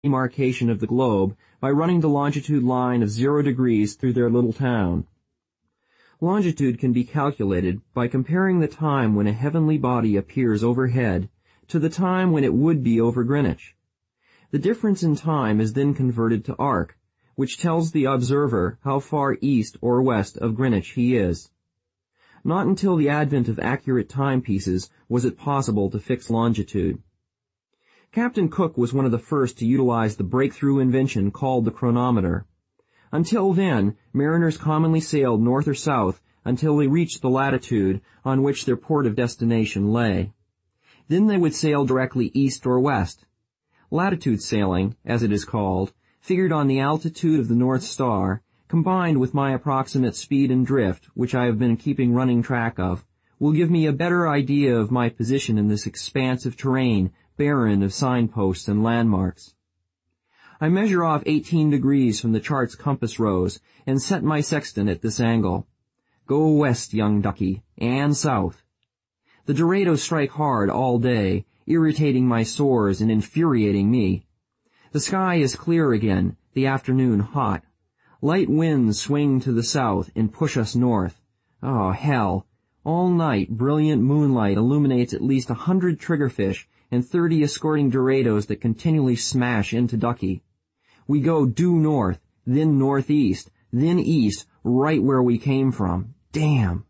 demarcation of the globe by running the longitude line of 0 degrees through their little town. Longitude can be calculated by comparing the time when a heavenly body appears overhead to the time when it would be over Greenwich. The difference in time is then converted to arc, which tells the observer how far east or west of Greenwich he is. Not until the advent of accurate timepieces was it possible to fix longitude. Captain Cook was one of the first to utilize the breakthrough invention called the chronometer. Until then, mariners commonly sailed north or south until they reached the latitude on which their port of destination lay. Then they would sail directly east or west. Latitude sailing, as it is called, figured on the altitude of the North Star, combined with my approximate speed and drift, which I have been keeping running track of, will give me a better idea of my position in this expansive terrain, barren of signposts and landmarks. I measure off 18 degrees from the chart's compass rose and set my sextant at this angle. Go west, young ducky, and south. The Dorados strike hard all day, irritating my sores and infuriating me. The sky is clear again, the afternoon hot. Light winds swing to the south and push us north. Oh, hell. All night, brilliant moonlight illuminates at least 100 triggerfish and 30 escorting Dorados that continually smash into Ducky. We go due north, then northeast, then east, right where we came from. Damn.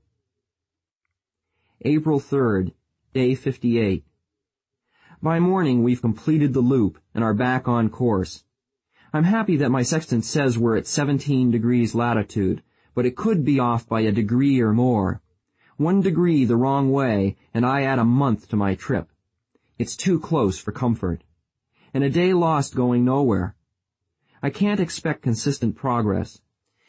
April 3rd, day 58. By morning, we've completed the loop and are back on course. I'm happy that my sextant says we're at 17 degrees latitude, but it could be off by a degree or more. 1 degree the wrong way, and I add a month to my trip. It's too close for comfort. And a day lost going nowhere. I can't expect consistent progress.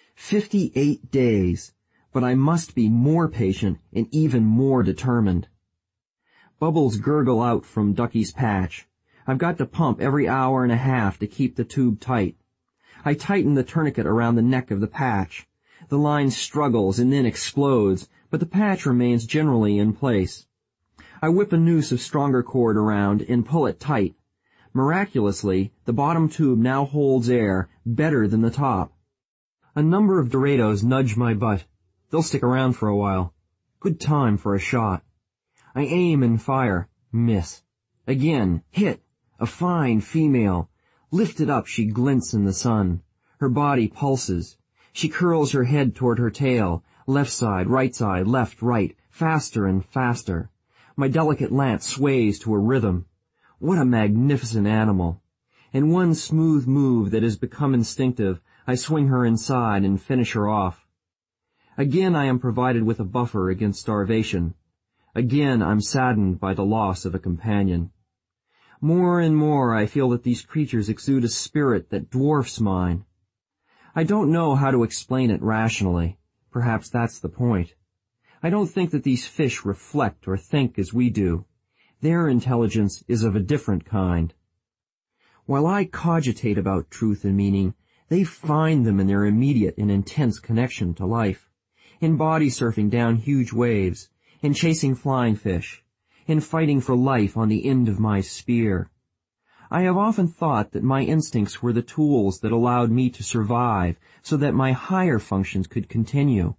58 days, but I must be more patient and even more determined. Bubbles gurgle out from Ducky's patch. I've got to pump every hour and a half to keep the tube tight. I tighten the tourniquet around the neck of the patch. The line struggles and then explodes, but the patch remains generally in place. I whip a noose of stronger cord around and pull it tight. Miraculously, the bottom tube now holds air better than the top. A number of Dorados nudge my butt. They'll stick around for a while. Good time for a shot. I aim and fire. Miss. Again. Hit. A fine female. Lifted up, she glints in the sun. Her body pulses. She curls her head toward her tail. Left side, left, right. Faster and faster. My delicate lance sways to a rhythm. What a magnificent animal. In one smooth move that has become instinctive, I swing her inside and finish her off. Again I am provided with a buffer against starvation. Again I'm saddened by the loss of a companion. More and more I feel that these creatures exude a spirit that dwarfs mine. I don't know how to explain it rationally. Perhaps that's the point. I don't think that these fish reflect or think as we do. Their intelligence is of a different kind. While I cogitate about truth and meaning, they find them in their immediate and intense connection to life, in body surfing down huge waves, in chasing flying fish, in fighting for life on the end of my spear. I have often thought that my instincts were the tools that allowed me to survive so that my higher functions could continue.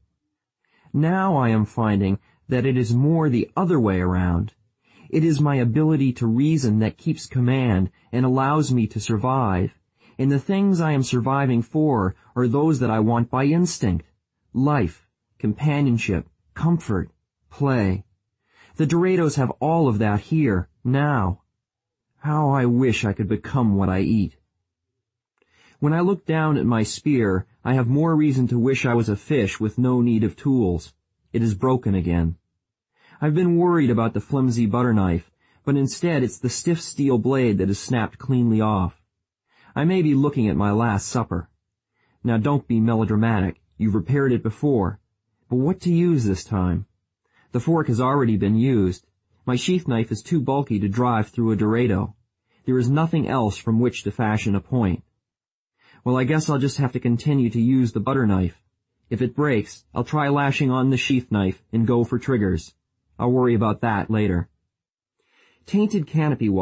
Now I am finding that it is more the other way around. It is my ability to reason that keeps command and allows me to survive, and the things I am surviving for are those that I want by instinct: life, companionship, comfort, play. The Dorados have all of that here, now. How I wish I could become what I eat. When I look down at my spear, I have more reason to wish I was a fish with no need of tools. It is broken again. I've been worried about the flimsy butter knife, but instead it's the stiff steel blade that is snapped cleanly off. I may be looking at my last supper. Now don't be melodramatic. You've repaired it before. But what to use this time? The fork has already been used. My sheath knife is too bulky to drive through a Dorado. There is nothing else from which to fashion a point. Well, I guess I'll just have to continue to use the butter knife. If it breaks, I'll try lashing on the sheath knife and go for triggers. I'll worry about that later. Tainted canopy water,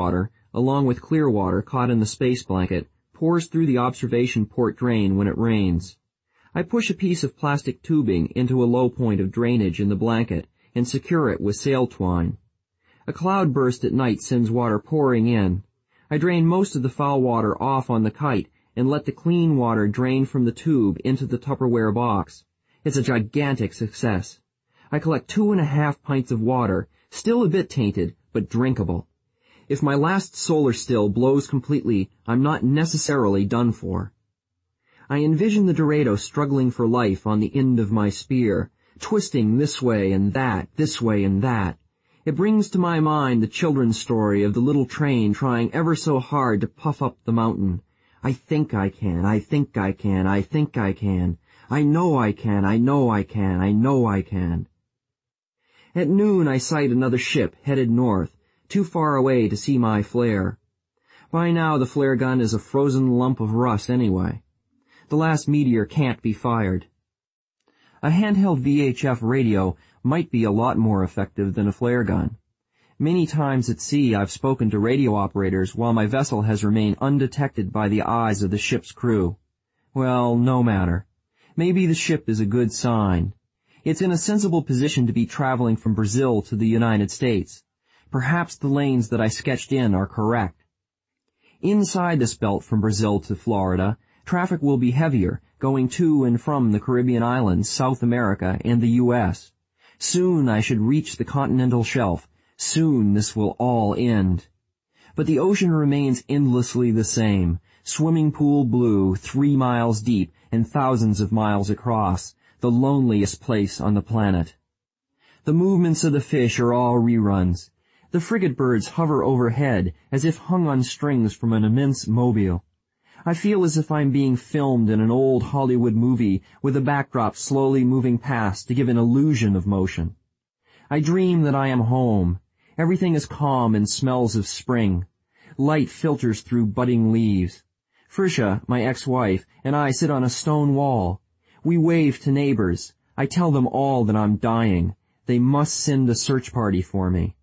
along with clear water caught in the space blanket, pours through the observation port drain when it rains. I push a piece of plastic tubing into a low point of drainage in the blanket and secure it with sail twine. A cloud burst at night sends water pouring in. I drain most of the foul water off on the kite and let the clean water drain from the tube into the Tupperware box. It's a gigantic success. I collect 2.5 pints of water, still a bit tainted, but drinkable. If my last solar still blows completely, I'm not necessarily done for. I envision the Dorado struggling for life on the end of my spear, twisting this way and that, this way and that. It brings to my mind the children's story of the little train trying ever so hard to puff up the mountain. I think I can, I think I can, I think I can. I know I can, I know I can, I know I can. At noon I sight another ship headed north, too far away to see my flare. By now the flare gun is a frozen lump of rust anyway. The last meteor can't be fired. A handheld VHF radio might be a lot more effective than a flare gun. Many times at sea I've spoken to radio operators while my vessel has remained undetected by the eyes of the ship's crew. Well, no matter. Maybe the ship is a good sign. It's in a sensible position to be traveling from Brazil to the United States. Perhaps the lanes that I sketched in are correct. Inside this belt from Brazil to Florida, traffic will be heavier, going to and from the Caribbean islands, South America, and the U.S. Soon I should reach the continental shelf. Soon this will all end. But the ocean remains endlessly the same, swimming pool blue, 3 miles deep and thousands of miles across, the loneliest place on the planet. The movements of the fish are all reruns. The frigate birds hover overhead as if hung on strings from an immense mobile. I feel as if I'm being filmed in an old Hollywood movie with a backdrop slowly moving past to give an illusion of motion. I dream that I am home. Everything is calm and smells of spring. Light filters through budding leaves. Frisha, my ex-wife, and I sit on a stone wall. We wave to neighbors. I tell them all that I'm dying. They must send a search party for me.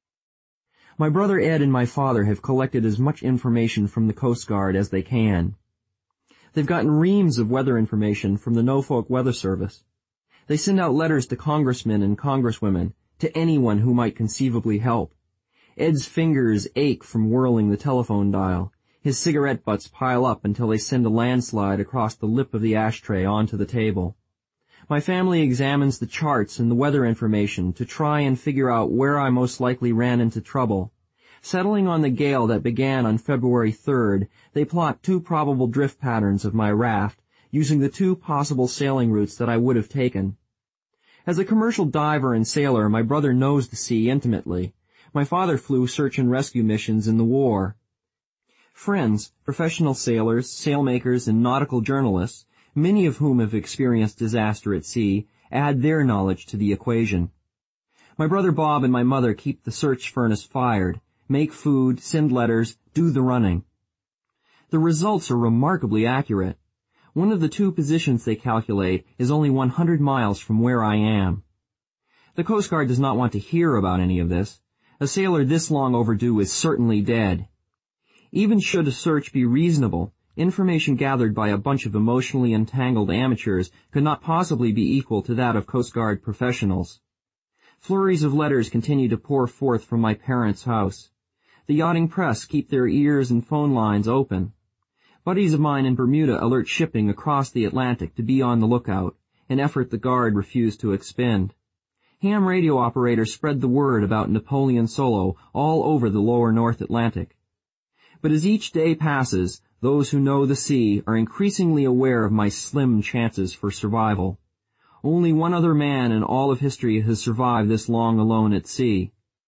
My brother Ed and my father have collected as much information from the Coast Guard as they can. They've gotten reams of weather information from the Norfolk Weather Service. They send out letters to congressmen and congresswomen, to anyone who might conceivably help. Ed's fingers ache from whirling the telephone dial. His cigarette butts pile up until they send a landslide across the lip of the ashtray onto the table. My family examines the charts and the weather information to try and figure out where I most likely ran into trouble. Settling on the gale that began on February 3rd, they plot 2 probable drift patterns of my raft, using the 2 possible sailing routes that I would have taken. As a commercial diver and sailor, my brother knows the sea intimately. My father flew search and rescue missions in the war. Friends, professional sailors, sailmakers, and nautical journalists, many of whom have experienced disaster at sea, add their knowledge to the equation. My brother Bob and my mother keep the search furnace fired, make food, send letters, do the running. The results are remarkably accurate. One of the 2 positions they calculate is only 100 miles from where I am. The Coast Guard does not want to hear about any of this. A sailor this long overdue is certainly dead. Even should a search be reasonable, information gathered by a bunch of emotionally entangled amateurs could not possibly be equal to that of Coast Guard professionals. Flurries of letters continue to pour forth from my parents' house. The yachting press keep their ears and phone lines open. Buddies of mine in Bermuda alert shipping across the Atlantic to be on the lookout, an effort the Guard refused to expend. Ham radio operators spread the word about Napoleon Solo all over the lower North Atlantic. But as each day passes, those who know the sea are increasingly aware of my slim chances for survival. Only one other man in all of history has survived this long alone at sea.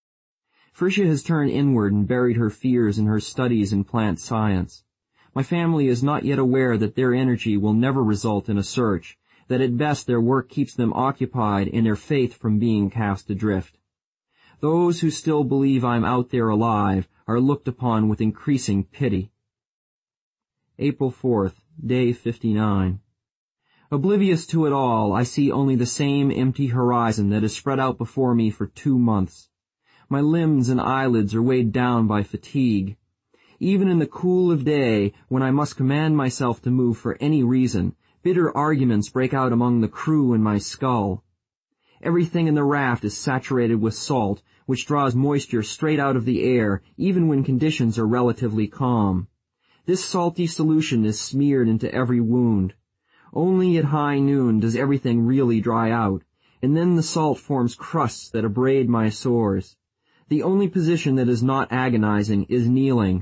Frisha has turned inward and buried her fears in her studies in plant science. My family is not yet aware that their energy will never result in a search, that at best their work keeps them occupied and their faith from being cast adrift. Those who still believe I'm out there alive are looked upon with increasing pity. April 4th, day 59. Oblivious to it all, I see only the same empty horizon that has spread out before me for 2 months. My limbs and eyelids are weighed down by fatigue. Even in the cool of day, when I must command myself to move for any reason, bitter arguments break out among the crew in my skull. Everything in the raft is saturated with salt, which draws moisture straight out of the air, even when conditions are relatively calm. This salty solution is smeared into every wound. Only at high noon does everything really dry out, and then the salt forms crusts that abrade my sores. The only position that is not agonizing is kneeling.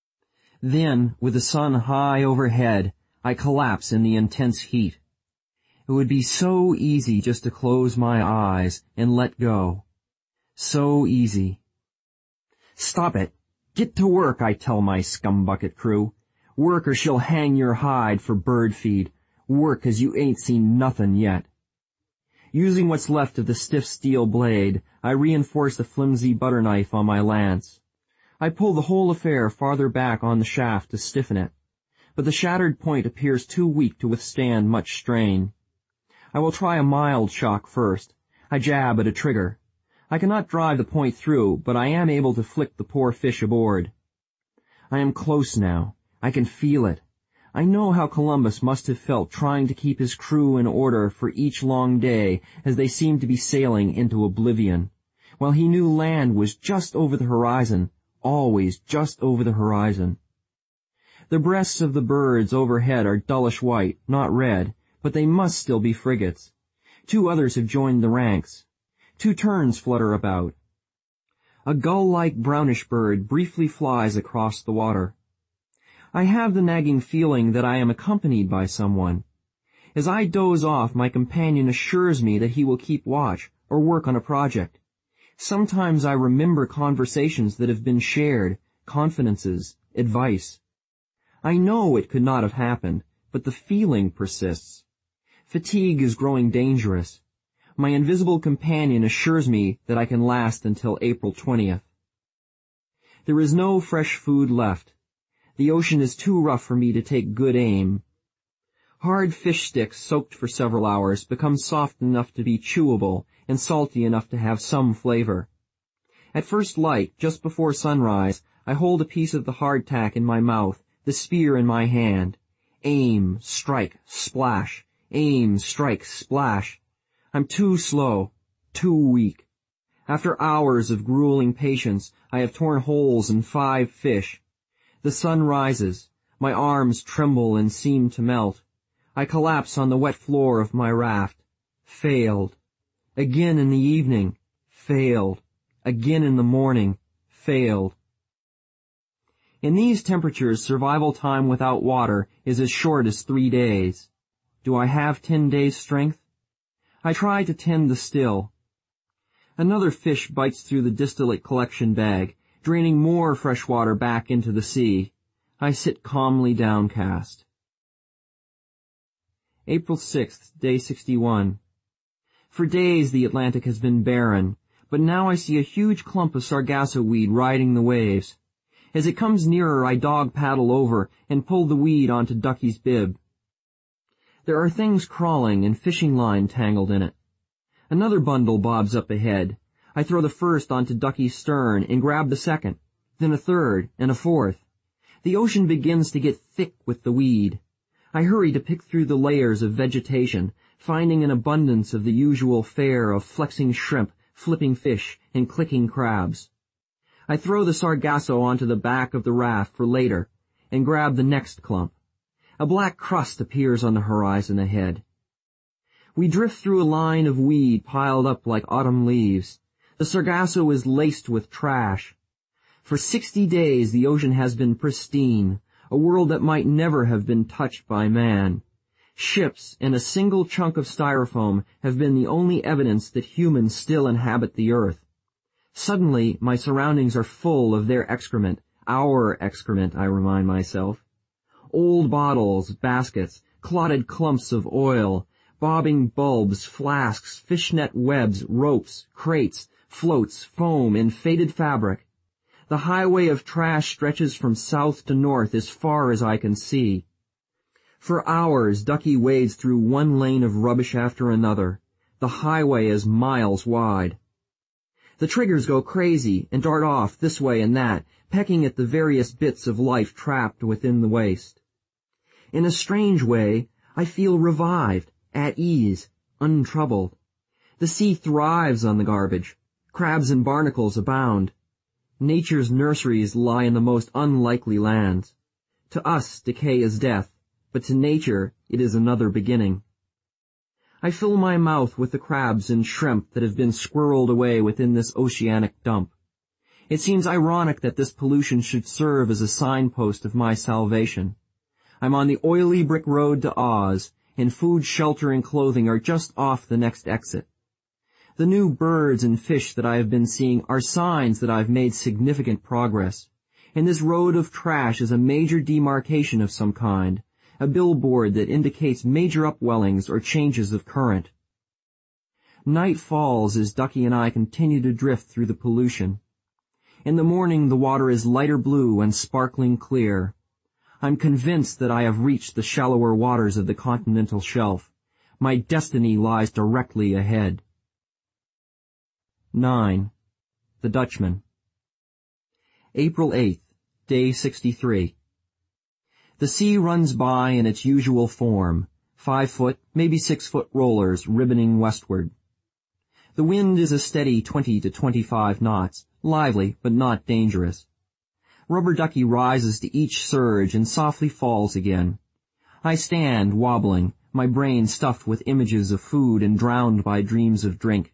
Then, with the sun high overhead, I collapse in the intense heat. It would be so easy just to close my eyes and let go. So easy. Stop it. Get to work, I tell my scumbucket crew. Work or she'll hang your hide for bird feed. Work 'cause you ain't seen nothin' yet. Using what's left of the stiff steel blade, I reinforce the flimsy butter knife on my lance. I pull the whole affair farther back on the shaft to stiffen it, but the shattered point appears too weak to withstand much strain. I will try a mild shock first. I jab at a trigger. I cannot drive the point through, but I am able to flick the poor fish aboard. I am close now. I can feel it. I know how Columbus must have felt trying to keep his crew in order for each long day as they seemed to be sailing into oblivion, while he knew land was just over the horizon, always just over the horizon. The breasts of the birds overhead are dullish white, not red, but they must still be frigates. 2 others have joined the ranks. 2 terns flutter about. A gull-like brownish bird briefly flies across the water. I have the nagging feeling that I am accompanied by someone. As I doze off, my companion assures me that he will keep watch or work on a project. Sometimes I remember conversations that have been shared, confidences, advice. I know it could not have happened, but the feeling persists. Fatigue is growing dangerous. My invisible companion assures me that I can last until April 20th. There is no fresh food left. The ocean is too rough for me to take good aim. Hard fish sticks soaked for several hours become soft enough to be chewable and salty enough to have some flavor. At first light, just before sunrise, I hold a piece of the hardtack in my mouth, the spear in my hand. Aim, strike, splash. Aim, strike, splash. I'm too slow, too weak. After hours of grueling patience, I have torn holes in 5 fish. The sun rises. My arms tremble and seem to melt. I collapse on the wet floor of my raft. Failed. Again in the evening. Failed. Again in the morning. Failed. In these temperatures, survival time without water is as short as 3 days. Do I have 10 days' strength? I try to tend the still. Another fish bites through the distillate collection bag, draining more fresh water back into the sea. I sit calmly downcast. April 6th, day 61. For days the Atlantic has been barren, but now I see a huge clump of sargasso weed riding the waves. As it comes nearer, I dog paddle over and pull the weed onto Ducky's bib. There are things crawling and fishing line tangled in it. Another bundle bobs up ahead. I throw the first onto Ducky's stern and grab the second, then a third and a fourth. The ocean begins to get thick with the weed. I hurry to pick through the layers of vegetation, finding an abundance of the usual fare of flexing shrimp, flipping fish, and clicking crabs. I throw the sargasso onto the back of the raft for later, and grab the next clump. A black crust appears on the horizon ahead. We drift through a line of weed piled up like autumn leaves. The sargasso is laced with trash. For 60 days the ocean has been pristine, a world that might never have been touched by man. Ships and a single chunk of styrofoam have been the only evidence that humans still inhabit the earth. Suddenly, my surroundings are full of their excrement, our excrement, I remind myself. Old bottles, baskets, clotted clumps of oil, bobbing bulbs, flasks, fishnet webs, ropes, crates, floats, foam, and faded fabric. The highway of trash stretches from south to north as far as I can see. For hours, Ducky wades through one lane of rubbish after another. The highway is miles wide. The triggers go crazy and dart off this way and that, pecking at the various bits of life trapped within the waste. In a strange way, I feel revived, at ease, untroubled. The sea thrives on the garbage. Crabs and barnacles abound. Nature's nurseries lie in the most unlikely lands. To us, decay is death, but to nature it is another beginning. I fill my mouth with the crabs and shrimp that have been squirreled away within this oceanic dump. It seems ironic that this pollution should serve as a signpost of my salvation. I'm on the oily brick road to Oz, and food, shelter, and clothing are just off the next exit. The new birds and fish that I have been seeing are signs that I've made significant progress, and this road of trash is a major demarcation of some kind, a billboard that indicates major upwellings or changes of current. Night falls as Ducky and I continue to drift through the pollution. In the morning the water is lighter blue and sparkling clear. I'm convinced that I have reached the shallower waters of the continental shelf. My destiny lies directly ahead. 9. The Dutchman. April 8th, day 63. The sea runs by in its usual form, 5-foot, maybe 6-foot rollers ribboning westward. The wind is a steady 20 to 25 knots, lively but not dangerous. Rubber Ducky rises to each surge and softly falls again. I stand, wobbling, my brain stuffed with images of food and drowned by dreams of drink.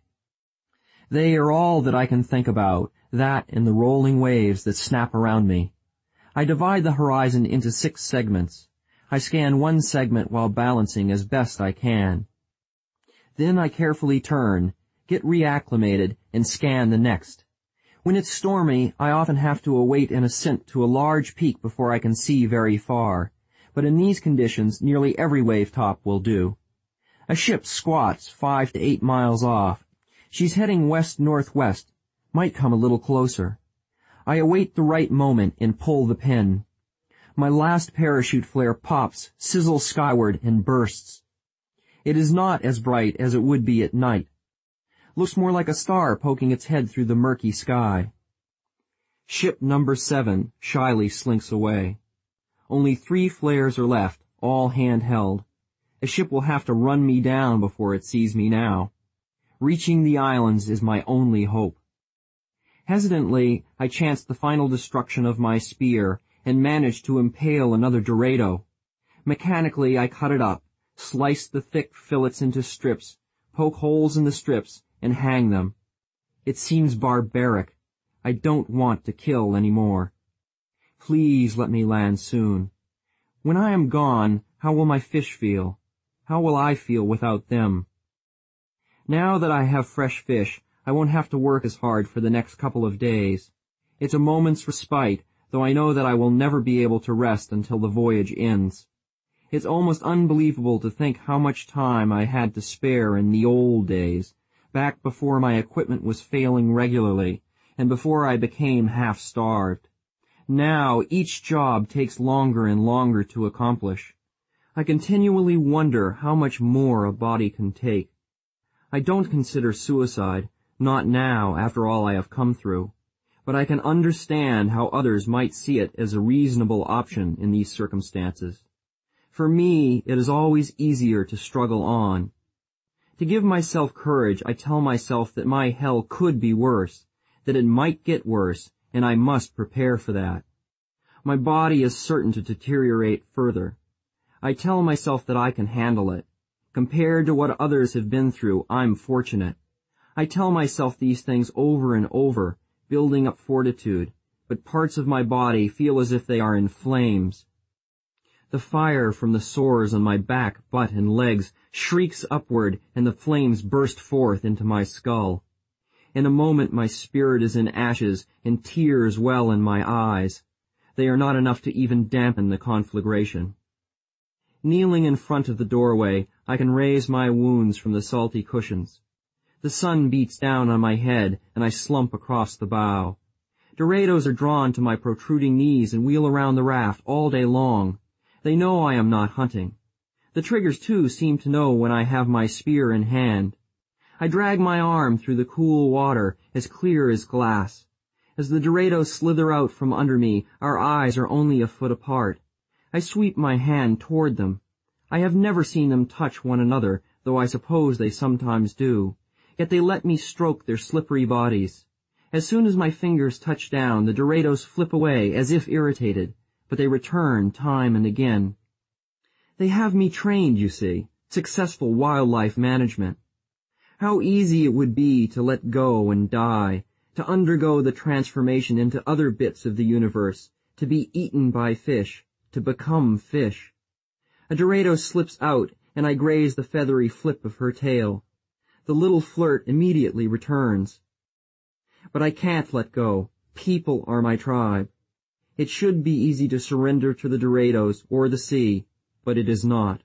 They are all that I can think about, that and the rolling waves that snap around me. I divide the horizon into 6 segments. I scan one segment while balancing as best I can. Then I carefully turn, get reacclimated, and scan the next. When it's stormy, I often have to await an ascent to a large peak before I can see very far, but in these conditions nearly every wave top will do. A ship squats 5 to 8 miles off. She's heading west-northwest, might come a little closer. I await the right moment and pull the pin. My last parachute flare pops, sizzles skyward, and bursts. It is not as bright as it would be at night. Looks more like a star poking its head through the murky sky. Ship number 7 shyly slinks away. Only 3 flares are left, all handheld. A ship will have to run me down before it sees me now. Reaching the islands is my only hope. Hesitantly, I chance the final destruction of my spear and manage to impale another Dorado. Mechanically, I cut it up, slice the thick fillets into strips, poke holes in the strips, and hang them. It seems barbaric. I don't want to kill any more. Please let me land soon. When I am gone, how will my fish feel? How will I feel without them? Now that I have fresh fish, I won't have to work as hard for the next couple of days. It's a moment's respite, though I know that I will never be able to rest until the voyage ends. It's almost unbelievable to think how much time I had to spare in the old days, back before my equipment was failing regularly, and before I became half-starved. Now each job takes longer and longer to accomplish. I continually wonder how much more a body can take. I don't consider suicide, not now after all I have come through, but I can understand how others might see it as a reasonable option in these circumstances. For me, it is always easier to struggle on. To give myself courage, I tell myself that my hell could be worse, that it might get worse, and I must prepare for that. My body is certain to deteriorate further. I tell myself that I can handle it. Compared to what others have been through, I'm fortunate. I tell myself these things over and over, building up fortitude, but parts of my body feel as if they are in flames. The fire from the sores on my back, butt, and legs shrieks upward, and the flames burst forth into my skull. In a moment my spirit is in ashes, and tears well in my eyes. They are not enough to even dampen the conflagration. Kneeling in front of the doorway, I can raise my wounds from the salty cushions. The sun beats down on my head, and I slump across the bow. Dorados are drawn to my protruding knees and wheel around the raft all day long. They know I am not hunting. The triggers, too, seem to know when I have my spear in hand. I drag my arm through the cool water, as clear as glass. As the Dorados slither out from under me, our eyes are only a foot apart. I sweep my hand toward them. I have never seen them touch one another, though I suppose they sometimes do. Yet they let me stroke their slippery bodies. As soon as my fingers touch down, the Dorados flip away as if irritated, but they return time and again. They have me trained, you see, successful wildlife management. How easy it would be to let go and die, to undergo the transformation into other bits of the universe, to be eaten by fish, to become fish. A Dorado slips out, and I graze the feathery flip of her tail. The little flirt immediately returns. But I can't let go. People are my tribe. It should be easy to surrender to the Dorados or the sea, but it is not.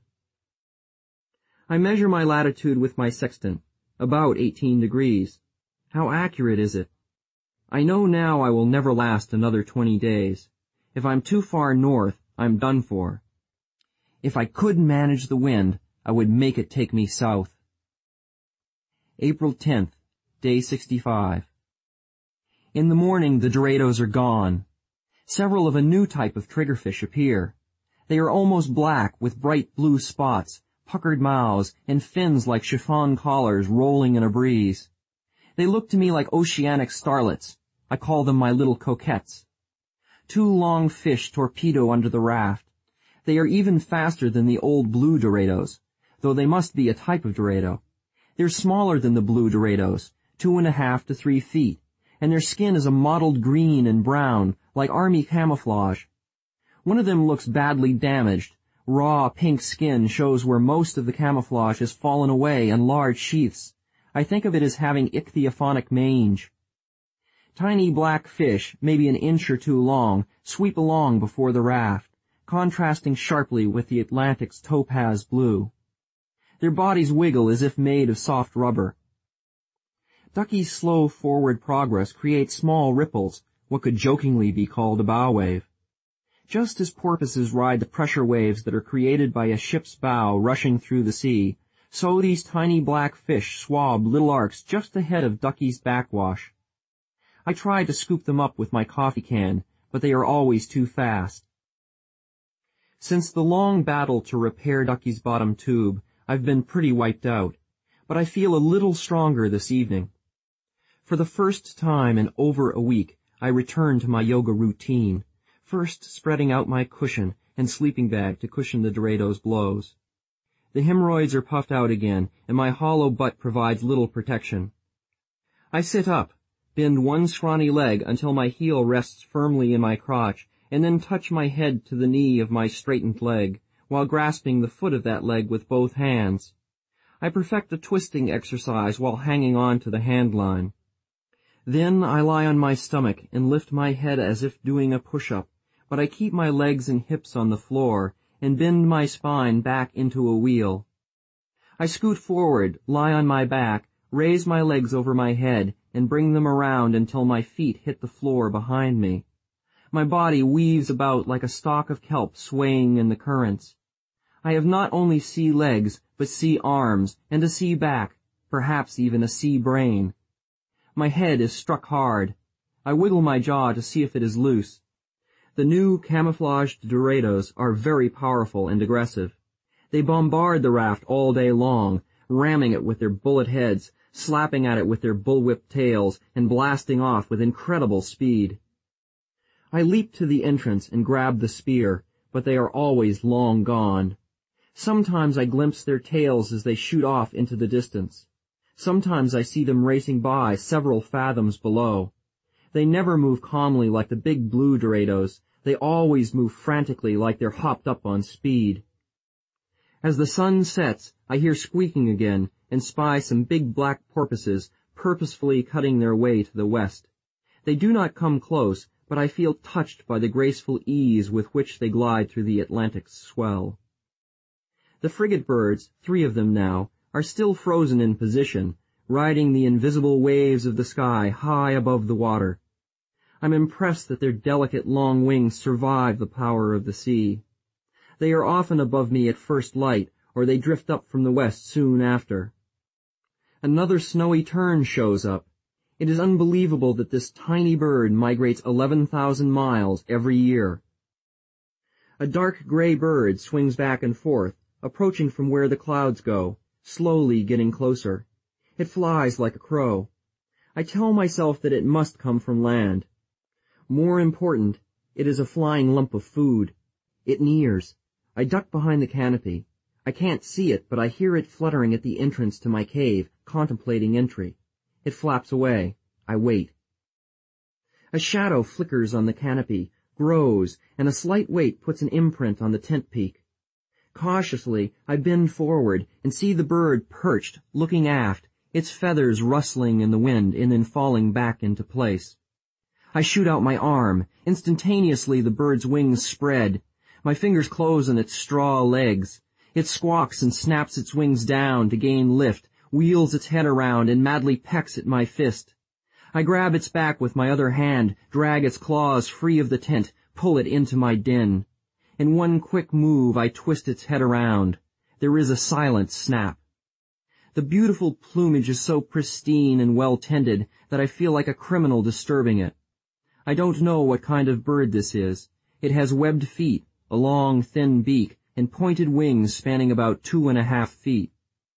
I measure my latitude with my sextant, about 18 degrees. How accurate is it? I know now I will never last another 20 days. If I'm too far north, I'm done for. If I could manage the wind, I would make it take me south. April 10th, day 65. In the morning, the Dorados are gone. Several of a new type of triggerfish appear. They are almost black with bright blue spots, puckered mouths, and fins like chiffon collars rolling in a breeze. They look to me like oceanic starlets. I call them my little coquettes. Two long fish torpedo under the raft. They are even faster than the old blue Dorados, though they must be a type of Dorado. They're smaller than the blue Dorados, 2.5 to 3 feet, and their skin is a mottled green and brown, like army camouflage. One of them looks badly damaged. Raw pink skin shows where most of the camouflage has fallen away in large sheaths. I think of it as having ichthyophonic mange. Tiny black fish, maybe an inch or two long, sweep along before the raft, contrasting sharply with the Atlantic's topaz blue. Their bodies wiggle as if made of soft rubber. Ducky's slow forward progress creates small ripples, what could jokingly be called a bow wave. Just as porpoises ride the pressure waves that are created by a ship's bow rushing through the sea, so these tiny black fish swab little arcs just ahead of Ducky's backwash. I try to scoop them up with my coffee can, but they are always too fast. Since the long battle to repair Ducky's bottom tube, I've been pretty wiped out, but I feel a little stronger this evening. For the first time in over a week, I return to my yoga routine, first spreading out my cushion and sleeping bag to cushion the Dorados' blows. The hemorrhoids are puffed out again, and my hollow butt provides little protection. I sit up, bend one scrawny leg until my heel rests firmly in my crotch, and then touch my head to the knee of my straightened leg, while grasping the foot of that leg with both hands. I perfect the twisting exercise while hanging on to the hand line. Then I lie on my stomach and lift my head as if doing a push-up, but I keep my legs and hips on the floor and bend my spine back into a wheel. I scoot forward, lie on my back, raise my legs over my head, and bring them around until my feet hit the floor behind me. My body weaves about like a stalk of kelp swaying in the currents. I have not only sea legs, but sea arms, and a sea back, perhaps even a sea brain. My head is struck hard. I wiggle my jaw to see if it is loose. The new camouflaged Dorados are very powerful and aggressive. They bombard the raft all day long, ramming it with their bullet heads, slapping at it with their bullwhip tails, and blasting off with incredible speed. I leap to the entrance and grab the spear, but they are always long gone. Sometimes I glimpse their tails as they shoot off into the distance. Sometimes I see them racing by several fathoms below. They never move calmly like the big blue Dorados. They always move frantically like they're hopped up on speed. As the sun sets, I hear squeaking again and spy some big black porpoises purposefully cutting their way to the west. They do not come close, but I feel touched by the graceful ease with which they glide through the Atlantic's swell. The frigate birds, 3 of them now, are still frozen in position, riding the invisible waves of the sky high above the water. I'm impressed that their delicate long wings survive the power of the sea. They are often above me at first light, or they drift up from the west soon after. Another snowy tern shows up. It is unbelievable that this tiny bird migrates 11,000 miles every year. A dark gray bird swings back and forth, approaching from where the clouds go, slowly getting closer. It flies like a crow. I tell myself that it must come from land. More important, it is a flying lump of food. It nears. I duck behind the canopy. I can't see it, but I hear it fluttering at the entrance to my cave, contemplating entry. It flaps away. I wait. A shadow flickers on the canopy, grows, and a slight weight puts an imprint on the tent peak. Cautiously, I bend forward and see the bird perched, looking aft, its feathers rustling in the wind and then falling back into place. I shoot out my arm. Instantaneously, the bird's wings spread. My fingers close on its straw legs. It squawks and snaps its wings down to gain lift, wheels its head around, and madly pecks at my fist. I grab its back with my other hand, drag its claws free of the tent, pull it into my den. In one quick move, I twist its head around. There is a silent snap. The beautiful plumage is so pristine and well-tended that I feel like a criminal disturbing it. I don't know what kind of bird this is. It has webbed feet, a long, thin beak, and pointed wings spanning about 2.5 feet.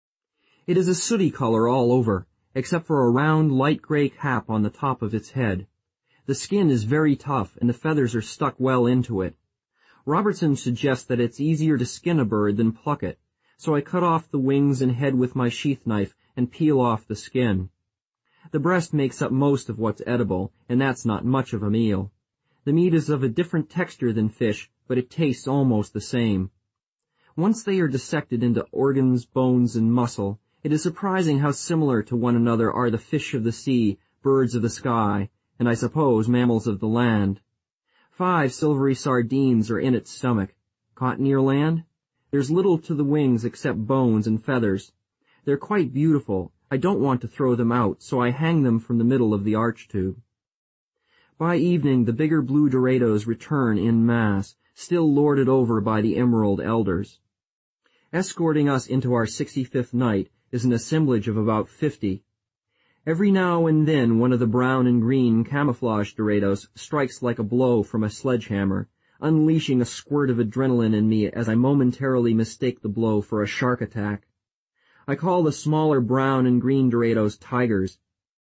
It is a sooty color all over, except for a round light gray cap on the top of its head. The skin is very tough, and the feathers are stuck well into it. Robertson suggests that it's easier to skin a bird than pluck it, so I cut off the wings and head with my sheath knife and peel off the skin. The breast makes up most of what's edible, and that's not much of a meal. The meat is of a different texture than fish, but it tastes almost the same. Once they are dissected into organs, bones, and muscle, it is surprising how similar to one another are the fish of the sea, birds of the sky, and I suppose mammals of the land. 5 silvery sardines are in its stomach. Caught near land? There's little to the wings except bones and feathers. They're quite beautiful. I don't want to throw them out, so I hang them from the middle of the arch tube. By evening, the bigger blue Dorados return en masse, still lorded over by the emerald elders. Escorting us into our 65th night is an assemblage of about 50. Every now and then one of the brown and green camouflage Dorados strikes like a blow from a sledgehammer, unleashing a squirt of adrenaline in me as I momentarily mistake the blow for a shark attack. I call the smaller brown and green Dorados tigers.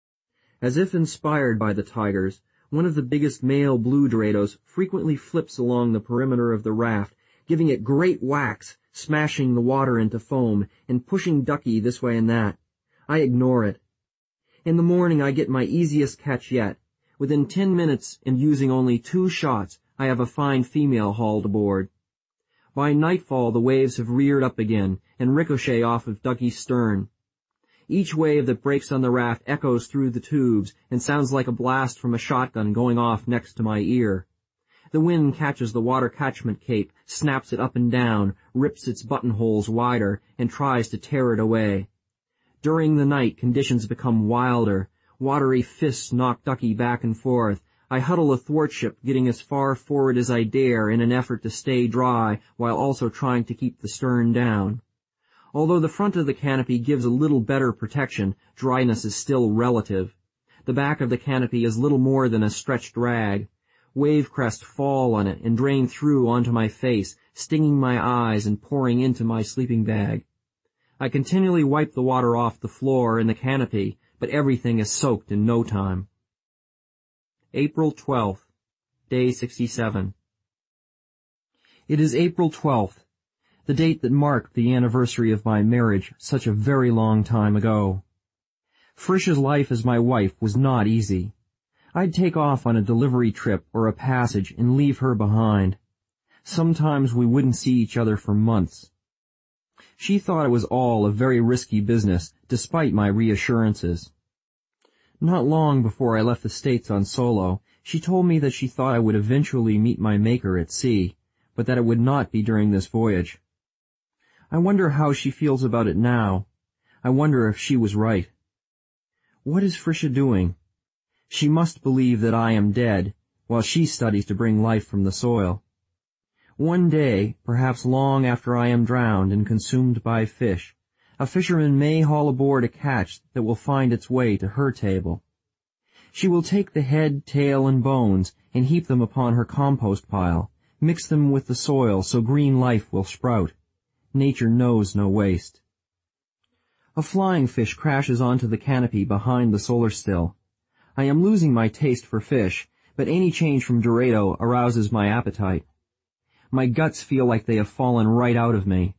As if inspired by the tigers, one of the biggest male blue Dorados frequently flips along the perimeter of the raft, giving it great whacks, smashing the water into foam, and pushing Ducky this way and that. I ignore it. In the morning I get my easiest catch yet. Within 10 minutes, and using only 2 shots, I have a fine female hauled aboard. By nightfall the waves have reared up again, and ricochet off of Ducky's stern. Each wave that breaks on the raft echoes through the tubes, and sounds like a blast from a shotgun going off next to my ear. The wind catches the water catchment cape, snaps it up and down, rips its buttonholes wider, and tries to tear it away. During the night, conditions become wilder. Watery fists knock Ducky back and forth. I huddle athwartship, getting as far forward as I dare in an effort to stay dry, while also trying to keep the stern down. Although the front of the canopy gives a little better protection, dryness is still relative. The back of the canopy is little more than a stretched rag. Wave crests fall on it and drain through onto my face, stinging my eyes and pouring into my sleeping bag. I continually wipe the water off the floor and the canopy, but everything is soaked in no time. April 12th, day 67. It is April 12th, the date that marked the anniversary of my marriage such a very long time ago. Frisha's life as my wife was not easy. I'd take off on a delivery trip or a passage and leave her behind. Sometimes we wouldn't see each other for months. She thought it was all a very risky business, despite my reassurances. Not long before I left the States on solo, she told me that she thought I would eventually meet my maker at sea, but that it would not be during this voyage. I wonder how she feels about it now. I wonder if she was right. What is Frisha doing? She must believe that I am dead, while she studies to bring life from the soil. One day, perhaps long after I am drowned and consumed by fish, a fisherman may haul aboard a catch that will find its way to her table. She will take the head, tail, and bones and heap them upon her compost pile, mix them with the soil so green life will sprout. Nature knows no waste. A flying fish crashes onto the canopy behind the solar still. I am losing my taste for fish, but any change from Dorado arouses my appetite. My guts feel like they have fallen right out of me.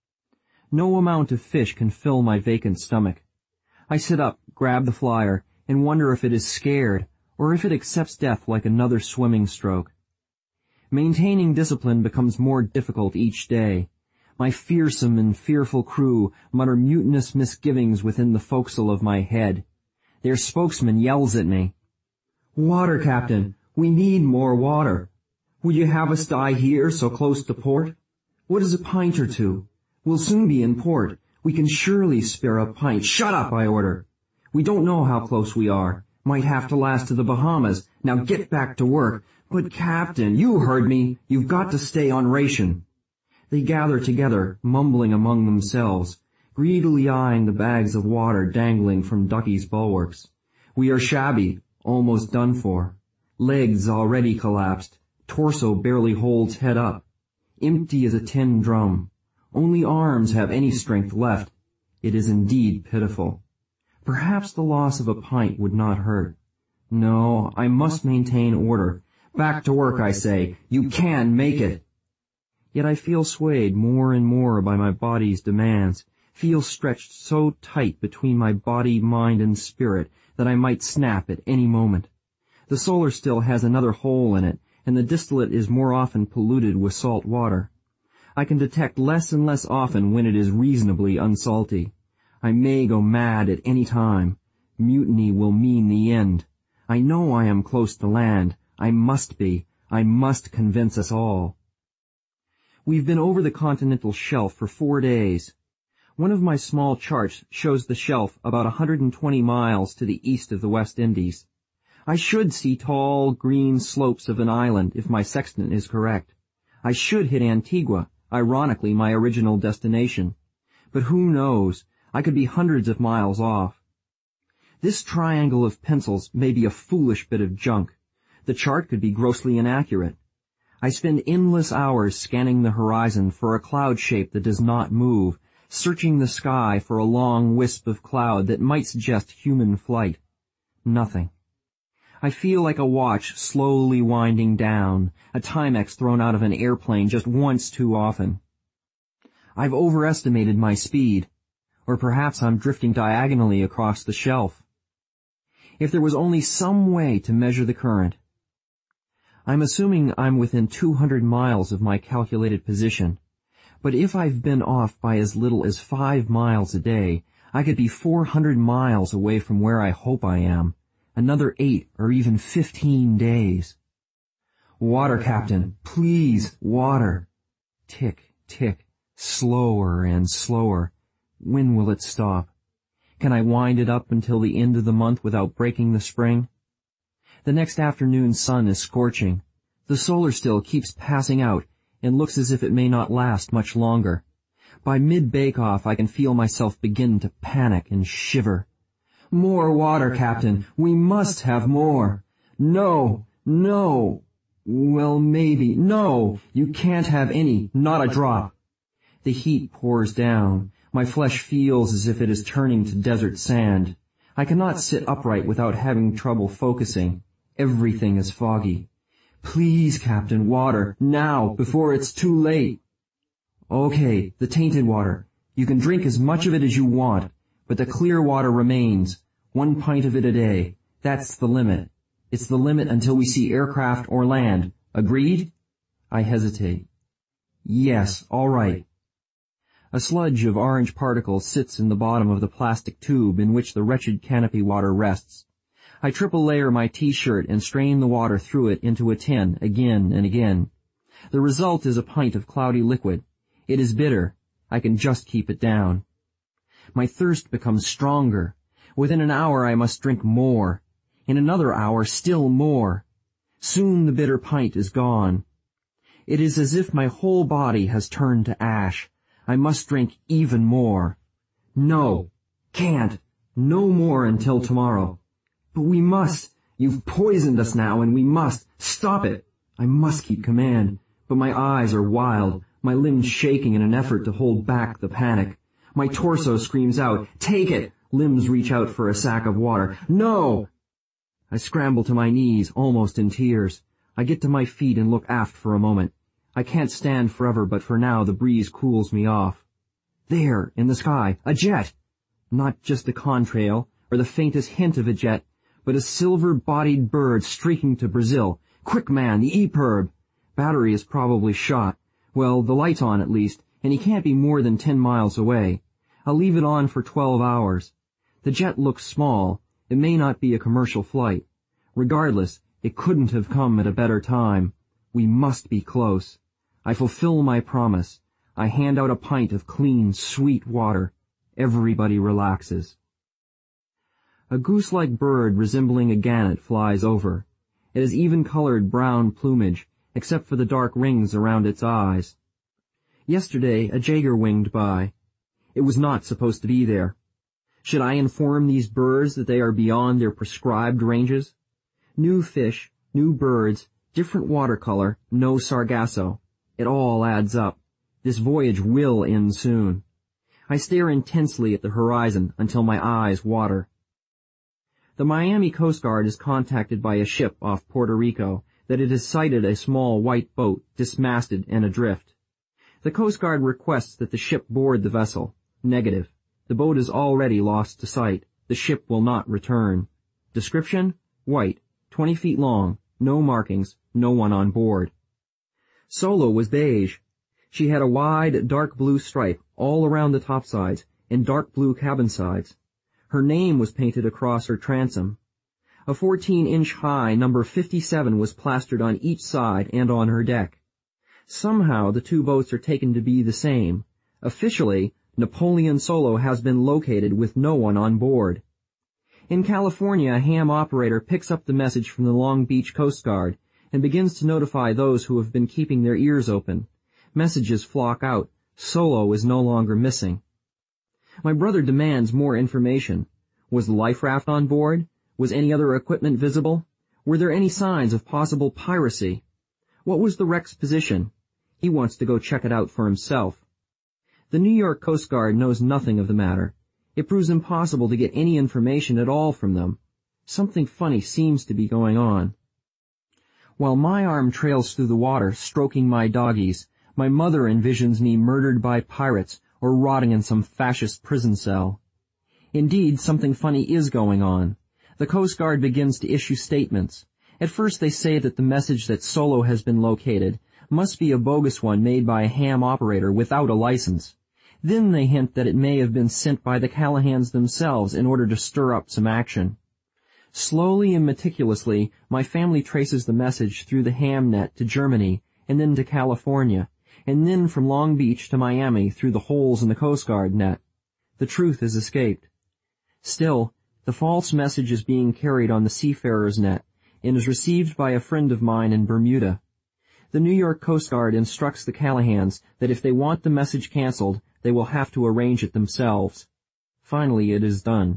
No amount of fish can fill my vacant stomach. I sit up, grab the flyer, and wonder if it is scared, or if it accepts death like another swimming stroke. Maintaining discipline becomes more difficult each day. My fearsome and fearful crew mutter mutinous misgivings within the forecastle of my head. Their spokesman yells at me. "Water, Captain! We need more water! Would you have us die here so close to port? What is a pint or two? We'll soon be in port. We can surely spare a pint." "Shut up," I order. "We don't know how close we are. Might have to last to the Bahamas. Now get back to work." "But, Captain, you heard me. You've got to stay on ration." They gather together, mumbling among themselves, greedily eyeing the bags of water dangling from Ducky's bulwarks. We are shabby, almost done for. Legs already collapsed. Torso barely holds head up. Empty as a tin drum. Only arms have any strength left. It is indeed pitiful. Perhaps the loss of a pint would not hurt. No, I must maintain order. Back to work, I say. You can make it. Yet I feel swayed more and more by my body's demands, feel stretched so tight between my body, mind, and spirit that I might snap at any moment. The solar still has another hole in it, and the distillate is more often polluted with salt water. I can detect less and less often when it is reasonably unsalty. I may go mad at any time. Mutiny will mean the end. I know I am close to land. I must be. I must convince us all. We've been over the continental shelf for 4 days. One of my small charts shows the shelf about 120 miles to the east of the West Indies. I should see tall, green slopes of an island if my sextant is correct. I should hit Antigua, ironically my original destination. But who knows? I could be hundreds of miles off. This triangle of pencils may be a foolish bit of junk. The chart could be grossly inaccurate. I spend endless hours scanning the horizon for a cloud shape that does not move, searching the sky for a long wisp of cloud that might suggest human flight. Nothing. I feel like a watch slowly winding down, a Timex thrown out of an airplane just once too often. I've overestimated my speed, or perhaps I'm drifting diagonally across the shelf. If there was only some way to measure the current. I'm assuming I'm within 200 miles of my calculated position, but if I've been off by as little as 5 miles a day, I could be 400 miles away from where I hope I am, another 8 or even 15 days. Water, Captain, please, water. Tick, tick, slower and slower. When will it stop? Can I wind it up until the end of the month without breaking the spring? The next afternoon's sun is scorching. The solar still keeps passing out and looks as if it may not last much longer. By mid-bake-off I can feel myself begin to panic and shiver. More water, Captain. We must have more. No, no. Well, maybe. No, you can't have any, not a drop. The heat pours down. My flesh feels as if it is turning to desert sand. I cannot sit upright without having trouble focusing. Everything is foggy. Please, Captain, water, now, before it's too late. Okay, the tainted water. You can drink as much of it as you want, but the clear water remains. 1 pint of it a day. That's the limit. It's the limit until we see aircraft or land. Agreed? I hesitate. Yes, all right. A sludge of orange particles sits in the bottom of the plastic tube in which the wretched canopy water rests. I triple layer my T-shirt and strain the water through it into a tin again and again. The result is a pint of cloudy liquid. It is bitter. I can just keep it down. My thirst becomes stronger. Within an hour I must drink more. In another hour still more. Soon the bitter pint is gone. It is as if my whole body has turned to ash. I must drink even more. No, can't. No more until tomorrow. But we must. You've poisoned us now, and we must stop it. I must keep command, but my eyes are wild, my limbs shaking in an effort to hold back the panic. My torso screams out, "Take it!" Limbs reach out for a sack of water. No! I scramble to my knees, almost in tears. I get to my feet and look aft for a moment. I can't stand forever, but for now the breeze cools me off. There, in the sky, a jet! Not just a contrail, or the faintest hint of a jet, but a silver-bodied bird streaking to Brazil. Quick, man, the EPIRB! Battery is probably shot. Well, the light's on at least, and he can't be more than 10 miles away. I'll leave it on for 12 hours. The jet looks small. It may not be a commercial flight. Regardless, it couldn't have come at a better time. We must be close. I fulfill my promise. I hand out a pint of clean, sweet water. Everybody relaxes. A goose-like bird resembling a gannet flies over. It has even-colored brown plumage, except for the dark rings around its eyes. Yesterday, a jaeger winged by. It was not supposed to be there. Should I inform these birds that they are beyond their prescribed ranges? New fish, new birds, different watercolor, no Sargasso. It all adds up. This voyage will end soon. I stare intensely at the horizon until my eyes water. The Miami Coast Guard is contacted by a ship off Puerto Rico that it has sighted a small white boat dismasted and adrift. The Coast Guard requests that the ship board the vessel. Negative. The boat is already lost to sight. The ship will not return. Description? White, 20 feet long, no markings, no one on board. Solo was beige. She had a wide, dark blue stripe all around the topsides and dark blue cabin sides. Her name was painted across her transom. A 14-inch high number 57 was plastered on each side and on her deck. Somehow the two boats are taken to be the same. Officially, Napoleon Solo has been located with no one on board. In California, a ham operator picks up the message from the Long Beach Coast Guard and begins to notify those who have been keeping their ears open. Messages flock out. Solo is no longer missing. My brother demands more information. Was the life raft on board? Was any other equipment visible? Were there any signs of possible piracy? What was the wreck's position? He wants to go check it out for himself. The New York Coast Guard knows nothing of the matter. It proves impossible to get any information at all from them. Something funny seems to be going on. While my arm trails through the water, stroking my doggies, my mother envisions me murdered by pirates or rotting in some fascist prison cell. Indeed, something funny is going on. The Coast Guard begins to issue statements. At first they say that the message that Solo has been located must be a bogus one made by a ham operator without a license. Then they hint that it may have been sent by the Callahans themselves in order to stir up some action. Slowly and meticulously, my family traces the message through the ham net to Germany, and then to California, and then from Long Beach to Miami through the holes in the Coast Guard net. The truth has escaped. Still, the false message is being carried on the seafarer's net, and is received by a friend of mine in Bermuda. The New York Coast Guard instructs the Callahans that if they want the message canceled, they will have to arrange it themselves. Finally, it is done.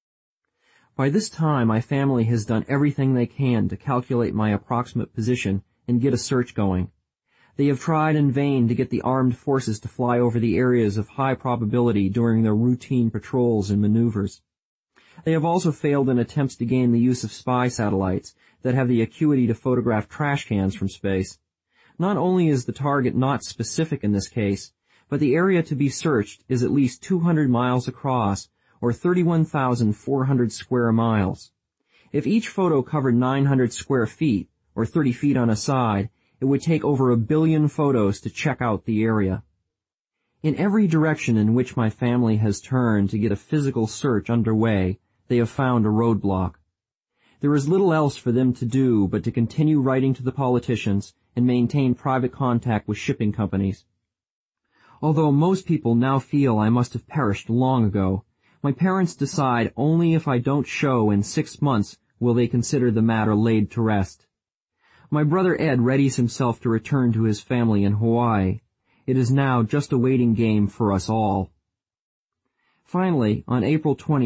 By this time, my family has done everything they can to calculate my approximate position and get a search going. They have tried in vain to get the armed forces to fly over the areas of high probability during their routine patrols and maneuvers. They have also failed in attempts to gain the use of spy satellites that have the acuity to photograph trash cans from space. Not only is the target not specific in this case, but the area to be searched is at least 200 miles across, or 31,400 square miles. If each photo covered 900 square feet, or 30 feet on a side, it would take over 1 billion photos to check out the area. In every direction in which my family has turned to get a physical search underway, they have found a roadblock. There is little else for them to do but to continue writing to the politicians and maintain private contact with shipping companies. Although most people now feel I must have perished long ago, my parents decide only if I don't show in 6 months will they consider the matter laid to rest. My brother Ed readies himself to return to his family in Hawaii. It is now just a waiting game for us all. Finally, on April 20th,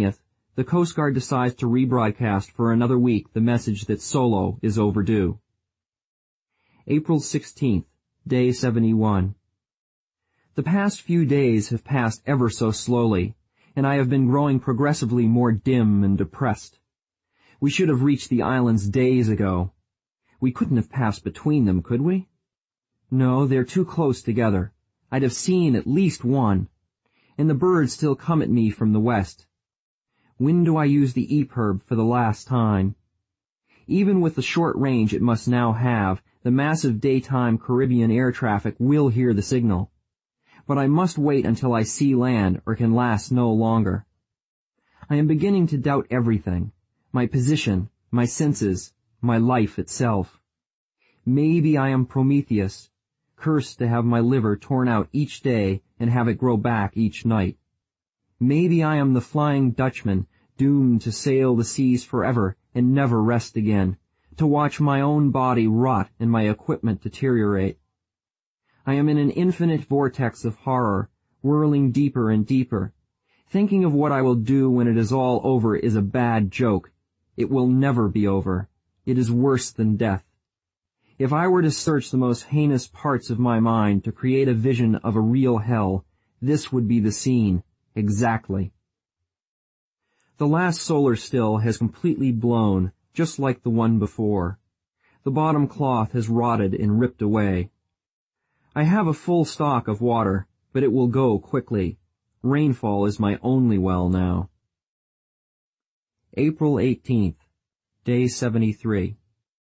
the Coast Guard decides to rebroadcast for another week the message that Solo is overdue. April 16th, day 71. The past few days have passed ever so slowly, and I have been growing progressively more dim and depressed. We should have reached the islands days ago. We couldn't have passed between them, could we? No, they're too close together. I'd have seen at least one. And the birds still come at me from the west. When do I use the EPIRB for the last time? Even with the short range it must now have, the massive daytime Caribbean air traffic will hear the signal. But I must wait until I see land or can last no longer. I am beginning to doubt everything, my position, my senses, my life itself. Maybe I am Prometheus, cursed to have my liver torn out each day and have it grow back each night. Maybe I am the Flying Dutchman, doomed to sail the seas forever and never rest again, to watch my own body rot and my equipment deteriorate. I am in an infinite vortex of horror, whirling deeper and deeper. Thinking of what I will do when it is all over is a bad joke. It will never be over. It is worse than death. If I were to search the most heinous parts of my mind to create a vision of a real hell, this would be the scene, exactly. The last solar still has completely blown, just like the one before. The bottom cloth has rotted and ripped away. I have a full stock of water, but it will go quickly. Rainfall is my only well now. April 18th, day 73.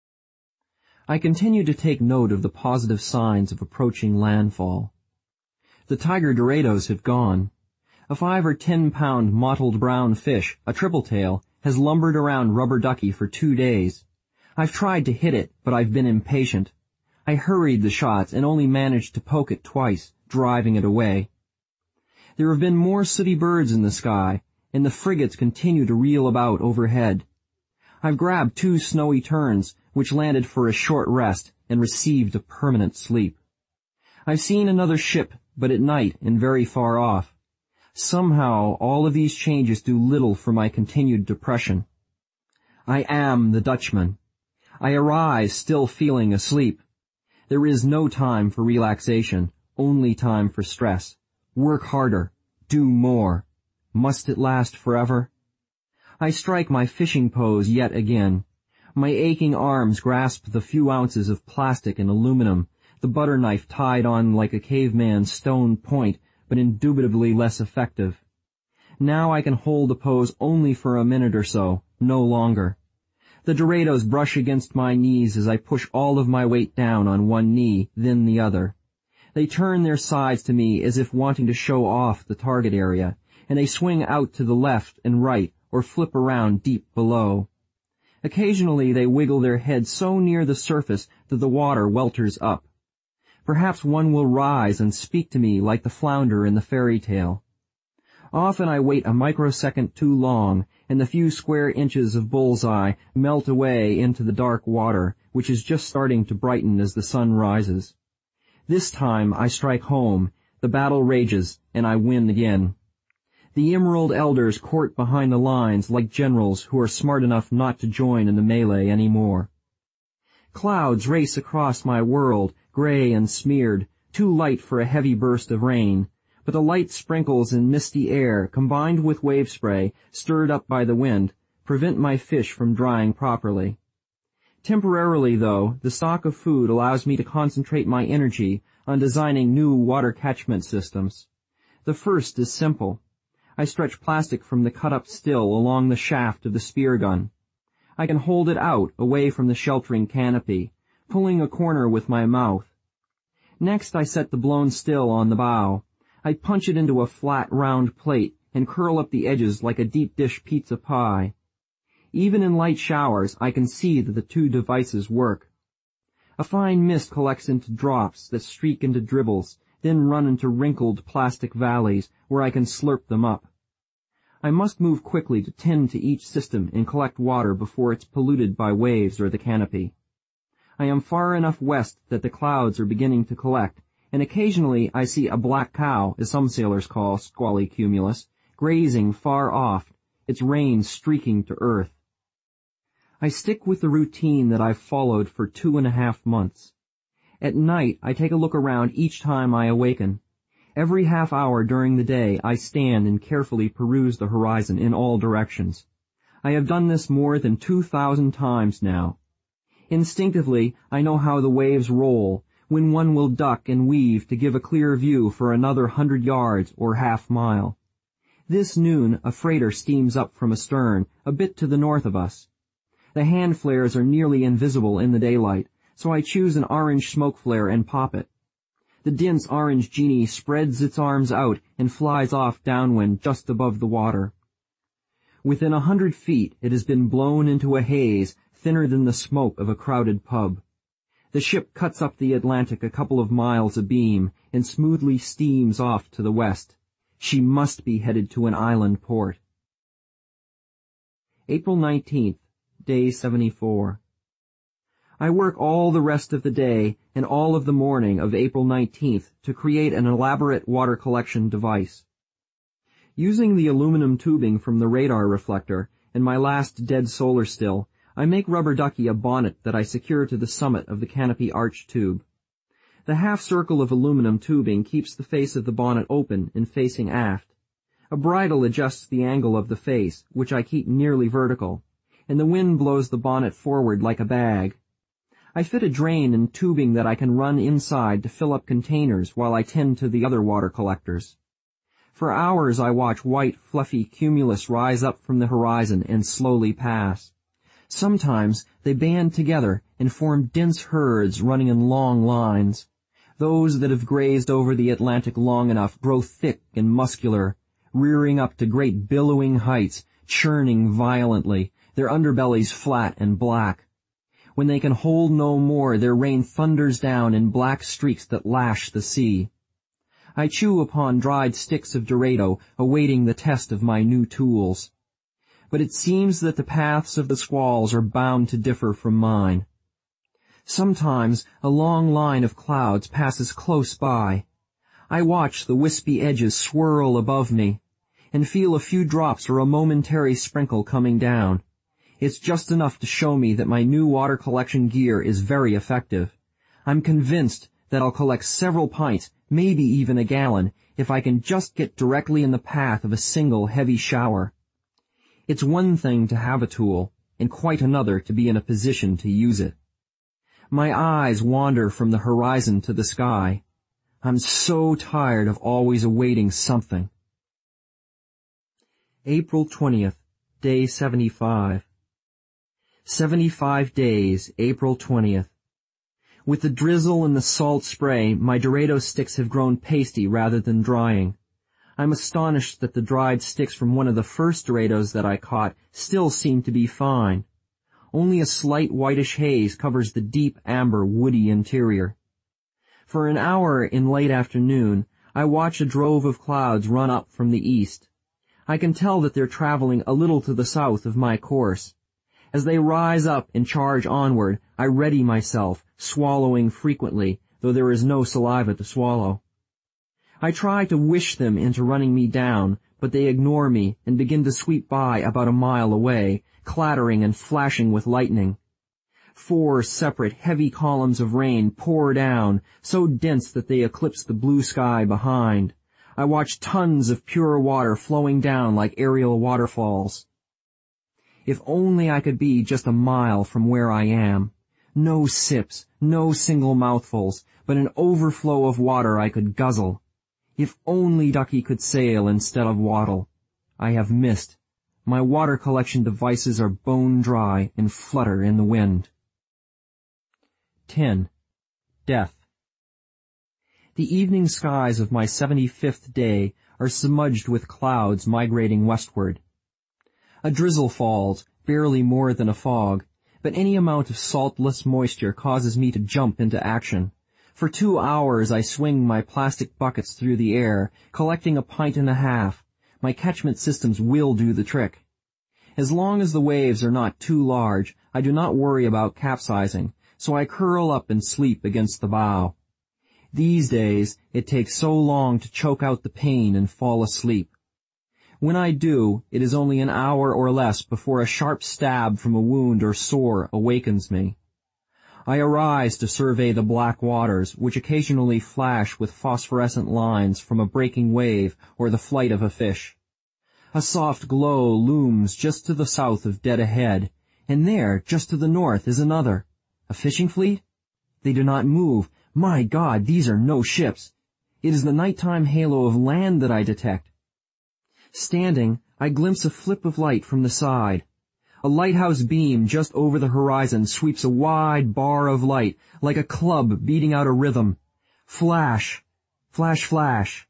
I continue to take note of the positive signs of approaching landfall. The tiger dorados have gone. A 5 or 10 pound mottled brown fish, a triple tail, has lumbered around Rubber Ducky for 2 days. I've tried to hit it, but I've been impatient. I hurried the shots and only managed to poke it twice, driving it away. There have been more sooty birds in the sky, and the frigates continue to reel about overhead. I've grabbed 2 snowy terns, which landed for a short rest and received a permanent sleep. I've seen another ship, but at night and very far off. Somehow all of these changes do little for my continued depression. I am the Dutchman. I arise still feeling asleep. There is no time for relaxation, only time for stress. Work harder. Do more. Must it last forever? I strike my fishing pose yet again. My aching arms grasp the few ounces of plastic and aluminum, the butter knife tied on like a caveman's stone point, but indubitably less effective. Now I can hold the pose only for a minute or so, no longer. The dorados brush against my knees as I push all of my weight down on one knee, then the other. They turn their sides to me as if wanting to show off the target area, and they swing out to the left and right or flip around deep below. Occasionally they wiggle their heads so near the surface that the water welters up. Perhaps one will rise and speak to me like the flounder in the fairy tale. Often I wait a microsecond too long, and the few square inches of bullseye melt away into the dark water, which is just starting to brighten as the sun rises. This time I strike home, the battle rages, and I win again. The Emerald Elders court behind the lines like generals who are smart enough not to join in the melee any more. Clouds race across my world, gray and smeared, too light for a heavy burst of rain, but the light sprinkles in misty air, combined with wave spray, stirred up by the wind, prevent my fish from drying properly. Temporarily, though, the stock of food allows me to concentrate my energy on designing new water catchment systems. The first is simple. I stretch plastic from the cut-up still along the shaft of the spear gun. I can hold it out away from the sheltering canopy, pulling a corner with my mouth. Next I set the blown still on the bow. I punch it into a flat, round plate and curl up the edges like a deep dish pizza pie. Even in light showers, I can see that the 2 devices work. A fine mist collects into drops that streak into dribbles, then run into wrinkled plastic valleys where I can slurp them up. I must move quickly to tend to each system and collect water before it's polluted by waves or the canopy. I am far enough west that the clouds are beginning to collect, and occasionally I see a black cow, as some sailors call squally cumulus, grazing far off, its rain streaking to earth. I stick with the routine that I've followed for 2.5 months. At night, I take a look around each time I awaken. Every half hour during the day, I stand and carefully peruse the horizon in all directions. I have done this more than 2,000 times now. Instinctively, I know how the waves roll, when one will duck and weave to give a clear view for another 100 yards or half-mile. This noon, a freighter steams up from astern, a bit to the north of us. The hand flares are nearly invisible in the daylight, so I choose an orange smoke flare and pop it. The dense orange genie spreads its arms out and flies off downwind just above the water. Within 100 feet, it has been blown into a haze thinner than the smoke of a crowded pub. The ship cuts up the Atlantic a couple of miles abeam and smoothly steams off to the west. She must be headed to an island port. April 19th, day 74. I work all the rest of the day and all of the morning of April 19th to create an elaborate water collection device. Using the aluminum tubing from the radar reflector and my last dead solar still, I make Rubber Ducky a bonnet that I secure to the summit of the canopy arch tube. The half-circle of aluminum tubing keeps the face of the bonnet open and facing aft. A bridle adjusts the angle of the face, which I keep nearly vertical, and the wind blows the bonnet forward like a bag. I fit a drain and tubing that I can run inside to fill up containers while I tend to the other water collectors. For hours I watch white, fluffy cumulus rise up from the horizon and slowly pass. Sometimes they band together and form dense herds running in long lines. Those that have grazed over the Atlantic long enough grow thick and muscular, rearing up to great billowing heights, churning violently, their underbellies flat and black. When they can hold no more, their rain thunders down in black streaks that lash the sea. I chew upon dried sticks of Dorado, awaiting the test of my new tools. But it seems that the paths of the squalls are bound to differ from mine. Sometimes a long line of clouds passes close by. I watch the wispy edges swirl above me, and feel a few drops or a momentary sprinkle coming down. It's just enough to show me that my new water collection gear is very effective. I'm convinced that I'll collect several pints, maybe even a gallon, if I can just get directly in the path of a single heavy shower. It's one thing to have a tool, and quite another to be in a position to use it. My eyes wander from the horizon to the sky. I'm so tired of always awaiting something. April 20th, day 75. 75 days, April 20th. With the drizzle and the salt spray, my Dorado sticks have grown pasty rather than drying. I'm astonished that the dried sticks from one of the first Dorados that I caught still seem to be fine. Only a slight whitish haze covers the deep amber woody interior. For an hour in late afternoon, I watch a drove of clouds run up from the east. I can tell that they're traveling a little to the south of my course. As they rise up and charge onward, I ready myself, swallowing frequently, though there is no saliva to swallow. I try to wish them into running me down, but they ignore me and begin to sweep by about a mile away, clattering and flashing with lightning. 4 separate heavy columns of rain pour down, so dense that they eclipse the blue sky behind. I watch tons of pure water flowing down like aerial waterfalls. If only I could be just a mile from where I am. No sips, no single mouthfuls, but an overflow of water I could guzzle. If only Ducky could sail instead of waddle. I have missed. My water collection devices are bone dry and flutter in the wind. 10. Death. The evening skies of my 75th day are smudged with clouds migrating westward. A drizzle falls, barely more than a fog, but any amount of saltless moisture causes me to jump into action. For 2 hours I swing my plastic buckets through the air, collecting a pint and a half. My catchment systems will do the trick. As long as the waves are not too large, I do not worry about capsizing, so I curl up and sleep against the bow. These days, it takes so long to choke out the pain and fall asleep. When I do, it is only an hour or less before a sharp stab from a wound or sore awakens me. I arise to survey the black waters, which occasionally flash with phosphorescent lines from a breaking wave or the flight of a fish. A soft glow looms just to the south of dead ahead, and there, just to the north, is another. A fishing fleet? They do not move. My God, these are no ships. It is the nighttime halo of land that I detect. Standing, I glimpse a flip of light from the side. A lighthouse beam just over the horizon sweeps a wide bar of light, like a club beating out a rhythm. Flash, flash, flash.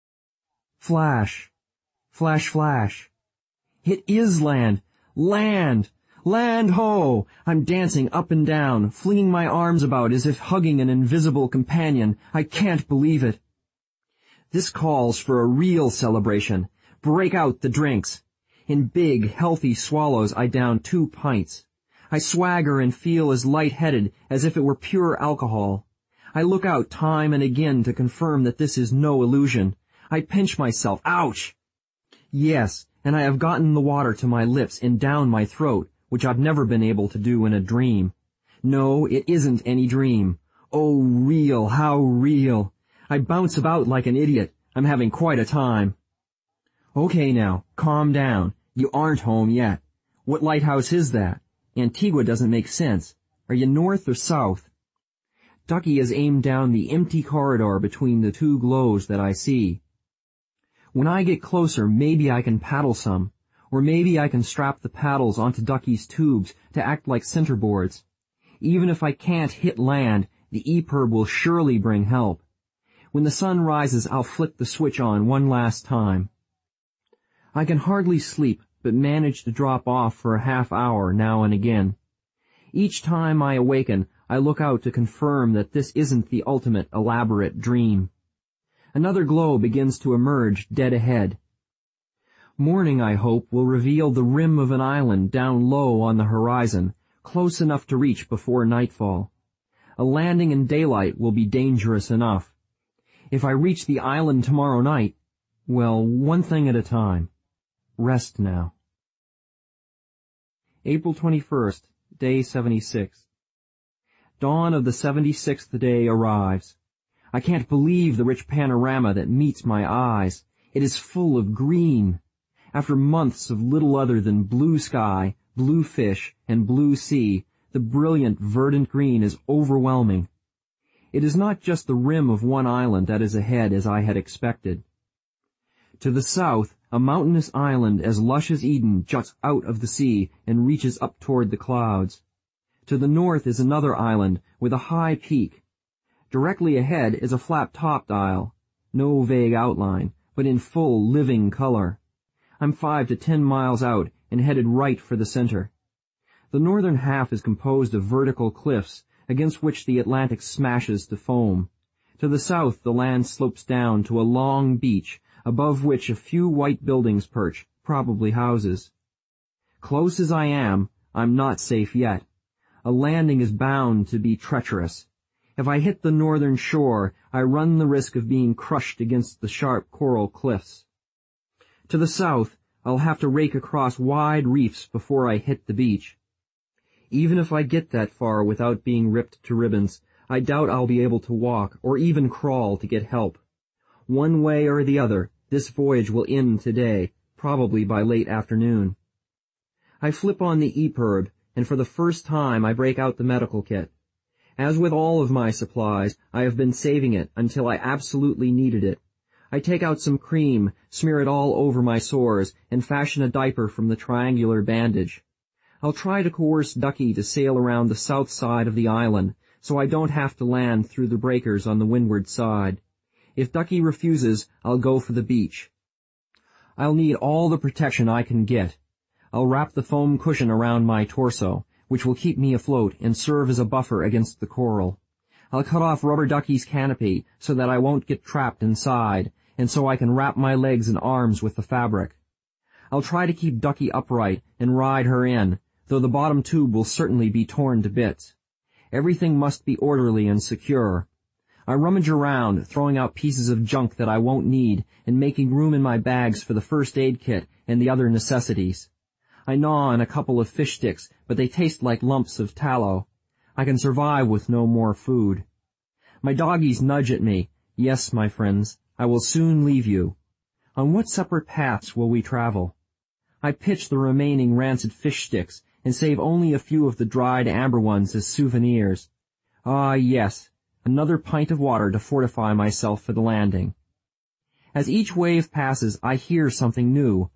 Flash, flash, flash. It is land! Land! Land ho! I'm dancing up and down, flinging my arms about as if hugging an invisible companion. I can't believe it. This calls for a real celebration. Break out the drinks. In big, healthy swallows I down 2 pints. I swagger and feel as light-headed as if it were pure alcohol. I look out time and again to confirm that this is no illusion. I pinch myself. Ouch! Yes, and I have gotten the water to my lips and down my throat, which I've never been able to do in a dream. No, it isn't any dream. Oh, real, how real. I bounce about like an idiot. I'm having quite a time. Okay now, calm down. You aren't home yet. What lighthouse is that? Antigua doesn't make sense. Are you north or south? Ducky has aimed down the empty corridor between the 2 glows that I see. When I get closer, maybe I can paddle some, or maybe I can strap the paddles onto Ducky's tubes to act like centerboards. Even if I can't hit land, the EPIRB will surely bring help. When the sun rises, I'll flick the switch on one last time. I can hardly sleep, but manage to drop off for a half hour now and again. Each time I awaken, I look out to confirm that this isn't the ultimate elaborate dream. Another glow begins to emerge dead ahead. Morning, I hope, will reveal the rim of an island down low on the horizon, close enough to reach before nightfall. A landing in daylight will be dangerous enough. If I reach the island tomorrow night, well, one thing at a time. Rest now. April 21st, day 76. Dawn of the 76th day arrives. I can't believe the rich panorama that meets my eyes. It is full of green. After months of little other than blue sky, blue fish, and blue sea, the brilliant verdant green is overwhelming. It is not just the rim of one island that is ahead as I had expected. To the south, a mountainous island as lush as Eden juts out of the sea and reaches up toward the clouds. To the north is another island with a high peak. Directly ahead is a flat-topped isle, no vague outline, but in full living color. I'm 5 to 10 miles out and headed right for the center. The northern half is composed of vertical cliffs against which the Atlantic smashes to foam. To the south the land slopes down to a long beach, above which a few white buildings perch, probably houses. Close as I am, I'm not safe yet. A landing is bound to be treacherous. If I hit the northern shore, I run the risk of being crushed against the sharp coral cliffs. To the south, I'll have to rake across wide reefs before I hit the beach. Even if I get that far without being ripped to ribbons, I doubt I'll be able to walk or even crawl to get help. One way or the other, this voyage will end today, probably by late afternoon. I flip on the EPIRB, and for the first time I break out the medical kit. As with all of my supplies, I have been saving it until I absolutely needed it. I take out some cream, smear it all over my sores, and fashion a diaper from the triangular bandage. I'll try to coerce Ducky to sail around the south side of the island, so I don't have to land through the breakers on the windward side. If Ducky refuses, I'll go for the beach. I'll need all the protection I can get. I'll wrap the foam cushion around my torso, which will keep me afloat and serve as a buffer against the coral. I'll cut off Rubber Ducky's canopy so that I won't get trapped inside, and so I can wrap my legs and arms with the fabric. I'll try to keep Ducky upright and ride her in, though the bottom tube will certainly be torn to bits. Everything must be orderly and secure. I rummage around, throwing out pieces of junk that I won't need and making room in my bags for the first aid kit and the other necessities. I gnaw on a couple of fish sticks, but they taste like lumps of tallow. I can survive with no more food. My doggies nudge at me. Yes, my friends, I will soon leave you. On what separate paths will we travel? I pitch the remaining rancid fish sticks and save only a few of the dried amber ones as souvenirs. Ah, yes, another pint of water to fortify myself for the landing. As each wave passes, I hear something new.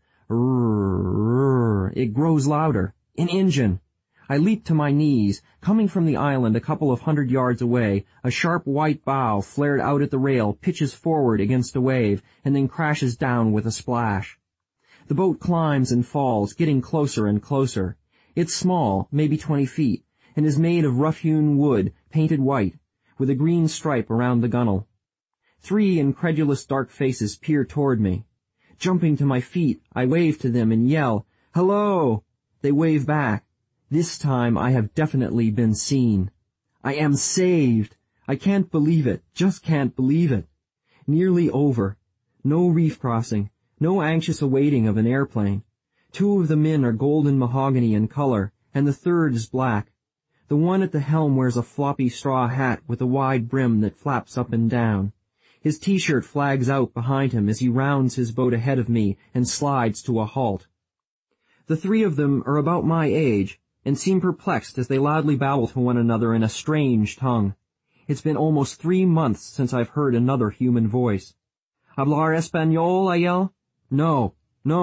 It grows louder. An engine. I leap to my knees. Coming from the island a couple of 100 yards away, a sharp white bow flared out at the rail, pitches forward against a wave, and then crashes down with a splash. The boat climbs and falls, getting closer and closer. It's small, maybe 20 feet, and is made of rough-hewn wood, painted white, with a green stripe around the gunwale. 3 incredulous dark faces peer toward me. Jumping to my feet, I wave to them and yell, "Hello!" They wave back. This time I have definitely been seen. I am saved! I can't believe it, just can't believe it. Nearly over. No reef crossing, no anxious awaiting of an airplane. 2 of the men are golden mahogany in color, and the third is black. The one at the helm wears a floppy straw hat with a wide brim that flaps up and down. His T-shirt flags out behind him as he rounds his boat ahead of me and slides to a halt. The 3 of them are about my age, and seem perplexed as they loudly babble to one another in a strange tongue. It's been almost 3 months since I've heard another human voice. "Hablar español?" I yell. No.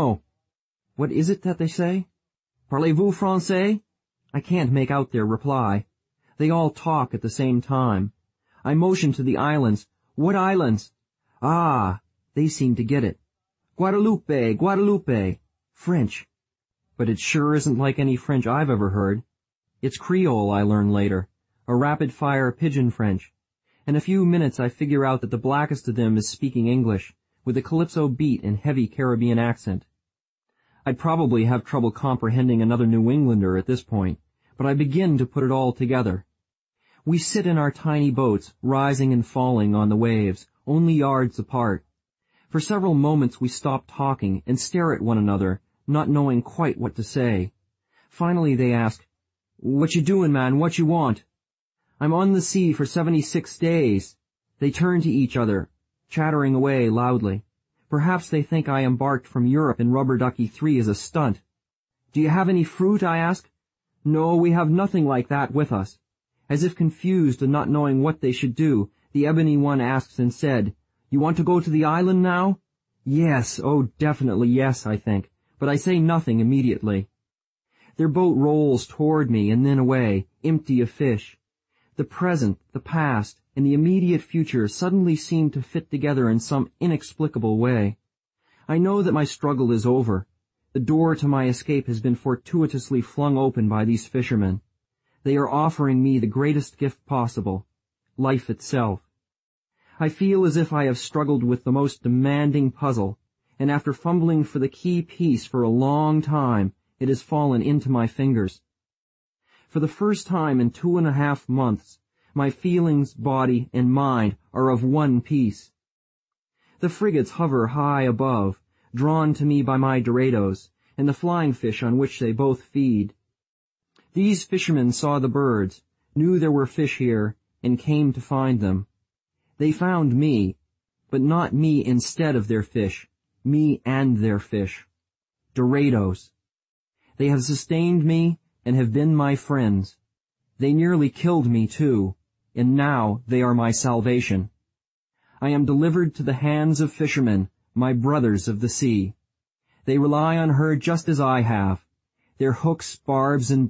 What is it that they say? "Parlez-vous français?" I can't make out their reply. They all talk at the same time. I motion to the islands. "What islands?" "Ah, they seem to get it. Guadeloupe, Guadeloupe." French. But it sure isn't like any French I've ever heard. It's Creole, I learn later, a rapid-fire pidgin French. In a few minutes I figure out that the blackest of them is speaking English, with a calypso beat and heavy Caribbean accent. I'd probably have trouble comprehending another New Englander at this point, but I begin to put it all together. We sit in our tiny boats, rising and falling on the waves, only yards apart. For several moments we stop talking and stare at one another, not knowing quite what to say. Finally they ask, "What you doing, man? What you want?" "I'm on the sea for 76 days. They turn to each other, chattering away loudly. Perhaps they think I embarked from Europe in Rubber Ducky 3 as a stunt. "Do you have any fruit?" I ask. "No, we have nothing like that with us." As if confused and not knowing what they should do, the ebony one asks and said, "You want to go to the island now?" "Yes, oh definitely yes," I think, but I say nothing immediately. Their boat rolls toward me and then away, empty of fish. The present, the past, and the immediate future suddenly seem to fit together in some inexplicable way. I know that my struggle is over. The door to my escape has been fortuitously flung open by these fishermen. They are offering me the greatest gift possible, life itself. I feel as if I have struggled with the most demanding puzzle, and after fumbling for the key piece for a long time, it has fallen into my fingers. For the first time in 2.5 months, my feelings, body, and mind are of one piece. The frigates hover high above, drawn to me by my Dorados, and the flying fish on which they both feed. These fishermen saw the birds, knew there were fish here, and came to find them. They found me, but not me instead of their fish, me and their fish. Dorados. They have sustained me and have been my friends. They nearly killed me too, and now they are my salvation. I am delivered to the hands of fishermen, my brothers of the sea. They rely on her just as I have. Their hooks, barbs, and